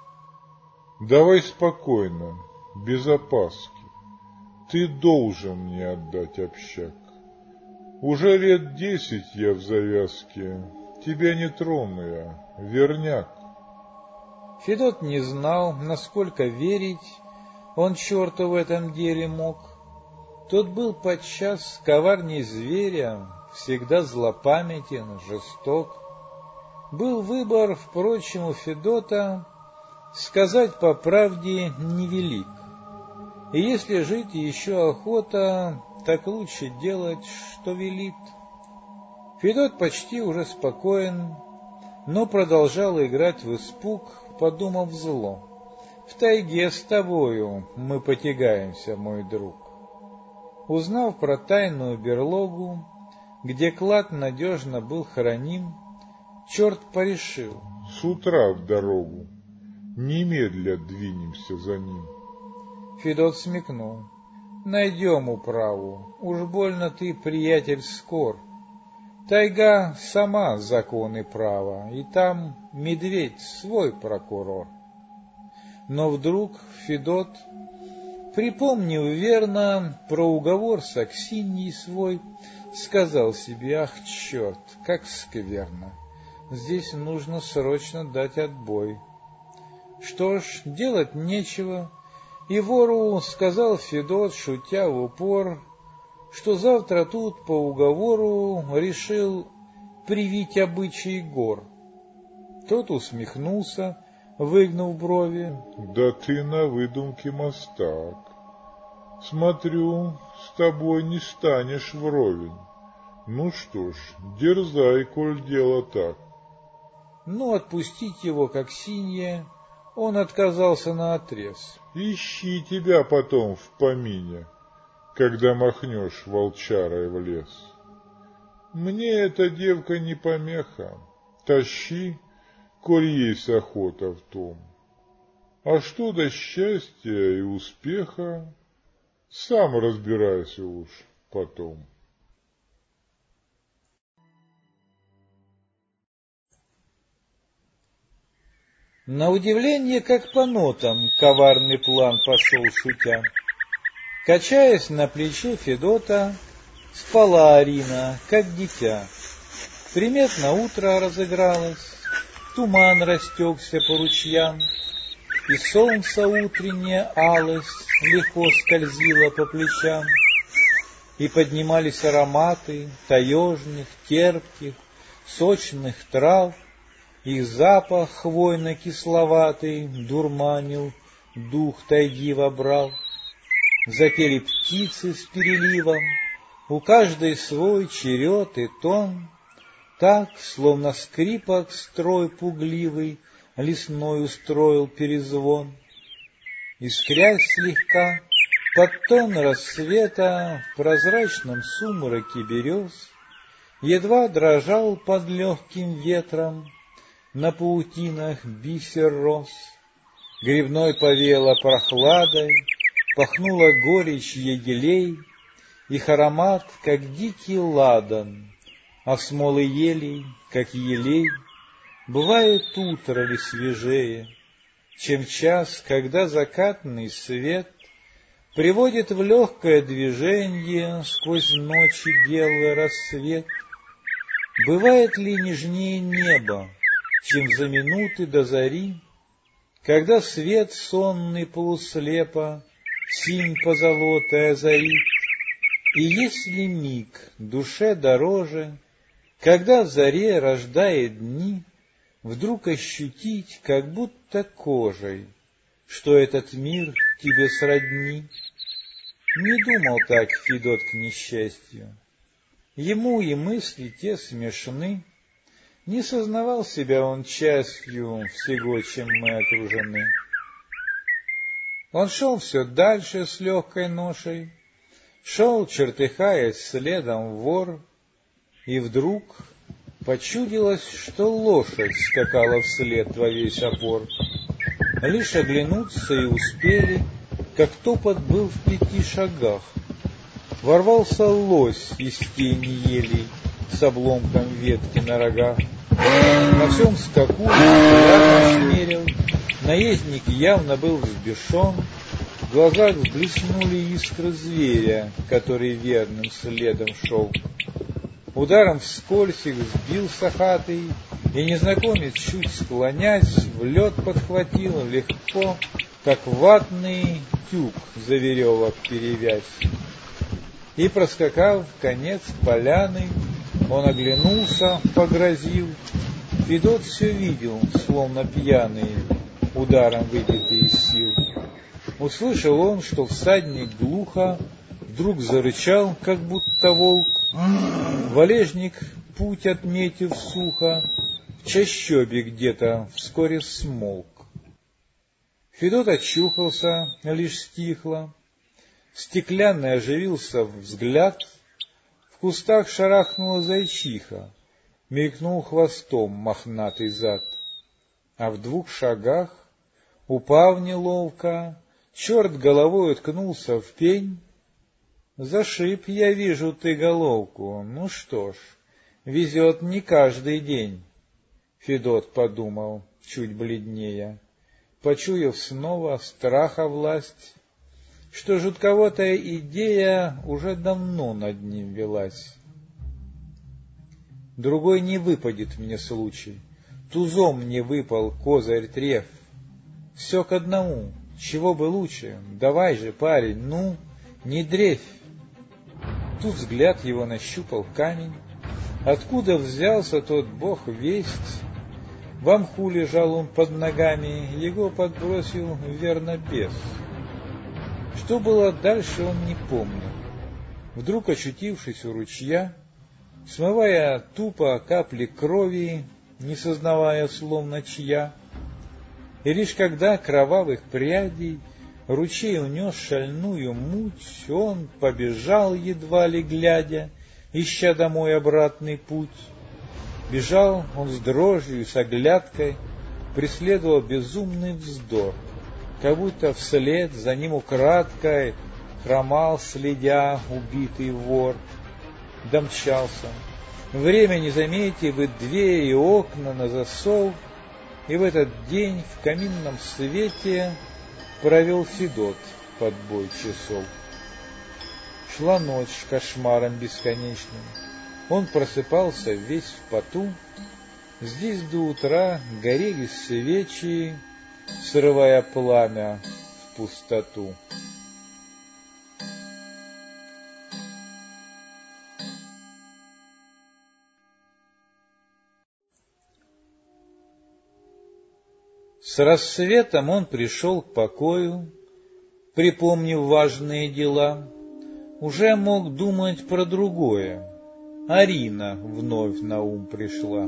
Speaker 4: Давай спокойно, без опаски. Ты должен мне отдать общак. Уже лет десять я в завязке, тебя не трону я, верняк.
Speaker 1: Федот не знал, насколько верить он черту в этом деле мог. Тот был подчас коварней зверя, всегда злопамятен, жесток. Был выбор, впрочем, у Федота, сказать по правде, невелик. И если жить еще охота, так лучше делать, что велит. Федот почти уже спокоен, но продолжал играть в испуг, подумав зло. В тайге с тобою мы потягаемся, мой друг. Узнав про тайную берлогу, где клад надежно был храним, черт порешил.
Speaker 4: С утра в дорогу, немедля двинемся за ним.
Speaker 1: Федот смекнул. Найдем управу, уж больно ты, приятель, скор. Тайга сама законы права, и там медведь свой прокурор. Но вдруг Федот, припомнив верно про уговор с Аксиньей свой, сказал себе: ах, черт, как скверно, здесь нужно срочно дать отбой. Что ж, делать нечего, и вору сказал Федот, шутя в упор, что завтра тут по уговору решил привить обычаи гор. Тот усмехнулся, выгнув брови.
Speaker 4: Да ты на выдумке мастак. Смотрю, с тобой не станешь вровень. Ну что ж, дерзай, коль дело так.
Speaker 1: Но отпустить его, как синее, он отказался наотрез.
Speaker 4: Ищи тебя потом в помине, когда махнешь волчарой в лес. Мне эта девка не помеха, тащи, коль есть охота в том. А что до счастья и успеха, сам разбирайся уж потом.
Speaker 1: На удивление, как по нотам, коварный план пошел шутя. Качаясь на плече Федота, спала Арина, как дитя. Приметно утро разыгралось, туман растекся по ручьям, и солнце утреннее алость легко скользило по плечам, и поднимались ароматы таежных, терпких, сочных трав, их запах хвойно-кисловатый дурманил, дух тайги вобрал. Запели птицы с переливом, у каждой свой черед и тон, так, словно скрипок строй пугливый лесной устроил перезвон. Искрясь слегка, под тон рассвета в прозрачном сумраке берез едва дрожал под легким ветром на паутинах бисер роз. Гребной повеяло прохладой, пахнула горечь егелей, их аромат, как дикий ладан, а смолы елей, как елей. Бывает утро ли свежее, чем час, когда закатный свет приводит в легкое движение сквозь ночи белый рассвет? Бывает ли нежнее небо, чем за минуты до зари, когда свет сонный полуслепо синь позолотой озарит? И есть ли миг душе дороже, когда в заре рождает дни, вдруг ощутить, как будто кожей, что этот мир тебе сродни? Не думал так Федот к несчастью. Ему и мысли те смешны, не сознавал себя он частью всего, чем мы окружены. Он шел все дальше с легкой ношей, шел, чертыхаясь следом вор, и вдруг почудилось, что лошадь скакала вслед во весь опор. Лишь оглянуться и успели, как топот был в пяти шагах. Ворвался лось из тени елей с обломком ветки на рогах. На всем скаку взглядом смерил, наездник явно был взбешен, в глазах блеснули искры зверя, который верным следом шел. Ударом вскользь их сбил сахатый, и незнакомец, чуть склонясь, в лед подхватил легко, как ватный тюк за веревок перевязь. И, проскакав конец поляны, он оглянулся, погрозил. Федот все видел, словно пьяный, ударом выбитый из сил. Услышал он, что всадник глухо вдруг зарычал, как будто волк. Валежник, путь отметив сухо, в чащобе где-то вскоре смолк. Федот очухался, лишь стихло. Стеклянный оживился взгляд, в кустах шарахнула зайчиха, мелькнул хвостом мохнатый зад. А в двух шагах, упав неловко, черт головой уткнулся в пень. Зашиб, я вижу, ты головку, ну что ж, везет не каждый день. Федот подумал, чуть бледнее, почуяв снова страха власть, что жутковатая идея уже давно над ним велась. Другой не выпадет мне случай, тузом мне выпал козырь треф. Все к одному, чего бы лучше, давай же, парень, ну, не дрейфь. Тут взгляд его нащупал камень, откуда взялся тот бог весть. В мху лежал он под ногами, его подбросил верно бес. Что было дальше, он не помнил. Вдруг, очутившись у ручья, смывая тупо капли крови, не сознавая словно чья, и лишь когда кровавых прядей ручей унес шальную муть, он побежал, едва ли глядя, ища домой обратный путь. Бежал он с дрожью и с оглядкой, преследовал безумный вздор, как будто вслед за ним украдкой хромал, следя, убитый вор. Домчался. Время не заметив, и двери, и окна на засов, и в этот день в каминном свете провел Федот под бой часов. Шла ночь с кошмаром бесконечным, он просыпался весь в поту. Здесь до утра горели свечи, срывая пламя в пустоту. С рассветом он пришел к покою, припомнив важные дела, уже мог думать про другое. Арина вновь на ум пришла.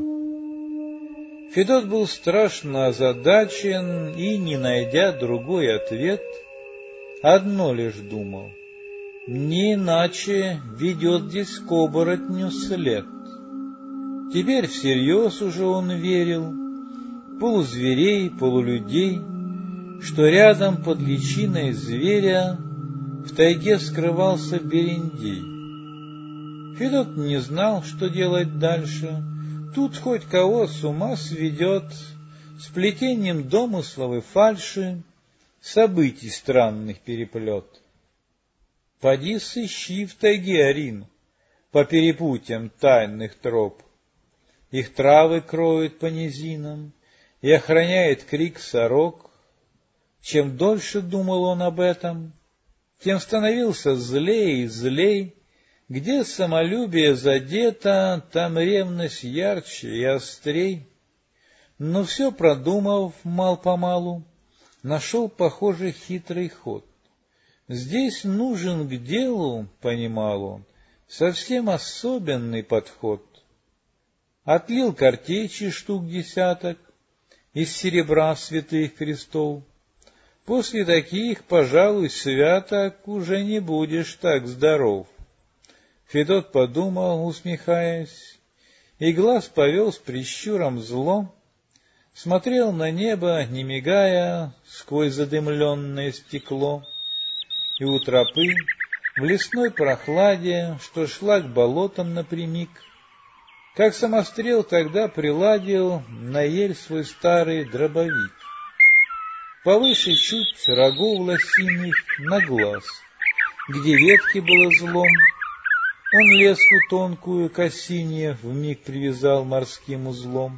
Speaker 1: Федот был страшно озадачен и, не найдя другой ответ, одно лишь думал: не иначе ведет здесь к оборотню след. Теперь всерьез уже он верил, полузверей, полулюдей, что рядом под личиной зверя в тайге скрывался Берендей. Федот не знал, что делать дальше. Тут хоть кого с ума сведет, с плетением домыслов и фальши, событий странных переплет. Поди сыщи в тайге Арину по перепутьям тайных троп. Их травы кроют по низинам и охраняет крик сорок. Чем дольше думал он об этом, тем становился злей и злей. Где самолюбие задето, там ревность ярче и острей. Но все продумав мал-помалу, нашел, похоже, хитрый ход. Здесь нужен к делу, понимал он, совсем особенный подход. Отлил картечи штук десяток из серебра святых крестов. После таких, пожалуй, святок уже не будешь так здоров. Федот подумал, усмехаясь, и глаз повел с прищуром зло, смотрел на небо, не мигая, сквозь задымленное стекло, и у тропы, в лесной прохладе, что шла к болотам напрямик, как самострел тогда приладил на ель свой старый дробовик. Повыше чуть рогов лосиных на глаз, где ветки было злом, он леску тонкую к осине вмиг привязал морским узлом.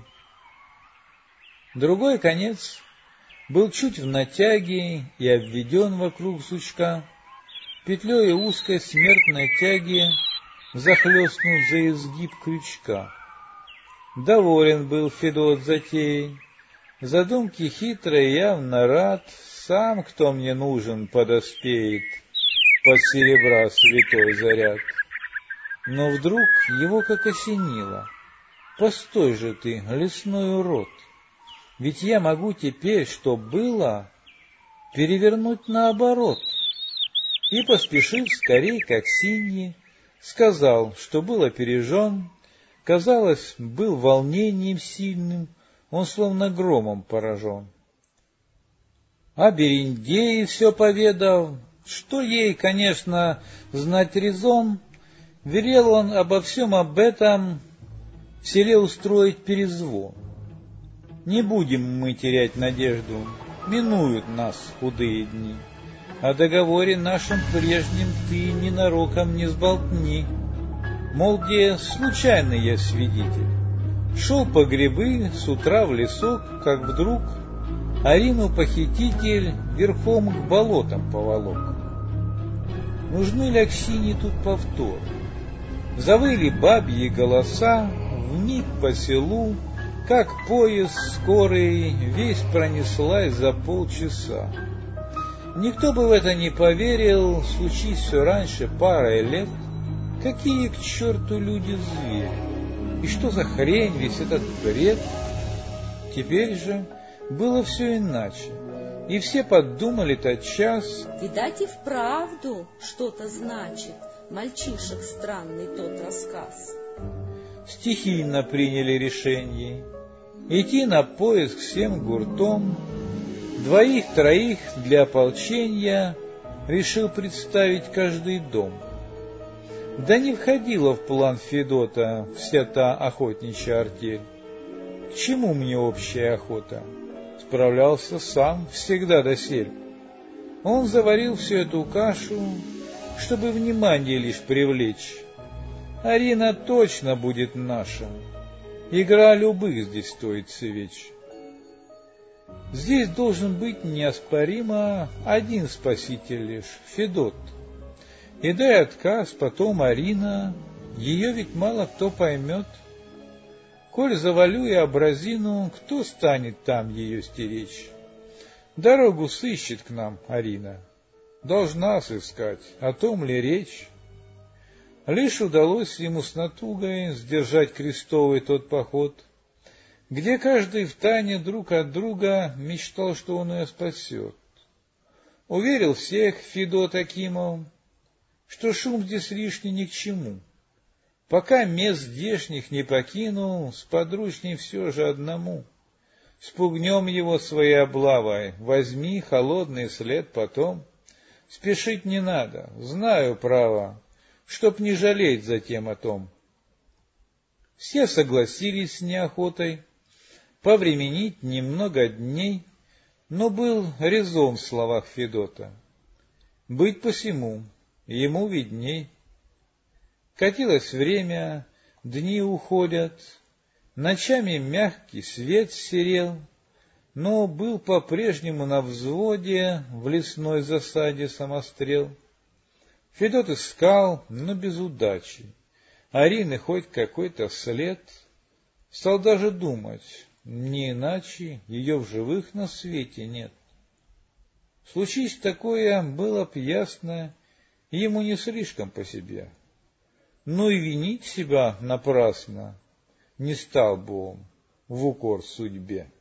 Speaker 1: Другой конец был чуть в натяге и обведен вокруг сучка, петлей узкой смертной тяги захлестнут за изгиб крючка. Доволен был Федот затеей, задумки хитрой явно рад, сам, кто мне нужен, подоспеет под серебра святой заряд. Но вдруг его как осенило: постой же ты, лесной урод, ведь я могу теперь, что было, перевернуть наоборот. И, поспешив скорей, как синий, сказал, что был опережен, казалось, был волнением сильным, он словно громом поражен. А Берендей все поведал, что ей, конечно, знать резон, велел он обо всем об этом в селе устроить перезвон. Не будем мы терять надежду, минуют нас худые дни. О договоре нашем прежнем ты ненароком не сболтни. Мол, где случайный я свидетель, шел по грибы с утра в лесок, как вдруг Арину похититель верхом к болотам поволок. Нужны ли Аксине тут повторы? Завыли бабьи голоса, вмиг по селу, как поезд скорый, весь пронеслась за полчаса. Никто бы в это не поверил, случись все раньше парой лет. Какие к черту люди-звери? И что за хрень весь этот бред? Теперь же было все иначе, и все подумали тотчас:
Speaker 3: видать, и вправду что-то значит мальчишек странный тот рассказ.
Speaker 1: Стихийно приняли решение идти на поиск всем гуртом. Двоих-троих для ополчения решил представить каждый дом. Да не входила в план Федота вся та охотничья артель. К чему мне общая охота? Справлялся сам всегда досель. Он заварил всю эту кашу, чтобы внимание лишь привлечь. Арина точно будет наша. Игра любых здесь стоит свеч. Здесь должен быть неоспоримо один спаситель лишь, Федот. И дай отказ, потом Арина, ее ведь мало кто поймет. Коль завалю и образину, кто станет там ее стеречь? Дорогу сыщет к нам Арина. Должна сыскать, о том ли речь? Лишь удалось ему с натугой сдержать крестовый тот поход, где каждый втайне друг от друга мечтал, что он ее спасет. Уверил всех Федот Акимов, что шум здесь лишний ни к чему. Пока мест здешних не покинул, сподручней все же одному. Спугнем его своей облавой, возьми холодный след потом. Спешить не надо, знаю право, чтоб не жалеть затем о том. Все согласились с неохотой повременить немного дней, но был резон в словах Федота. Быть посему, ему видней. Катилось время, дни уходят, ночами мягкий свет серел, но был по-прежнему на взводе в лесной засаде самострел. Федот искал, но без удачи. Арины хоть какой-то след. Стал даже думать, не иначе ее в живых на свете нет. Случись такое, было б ясно, ему не слишком по себе. Но и винить себя напрасно не стал бы он в укор судьбе.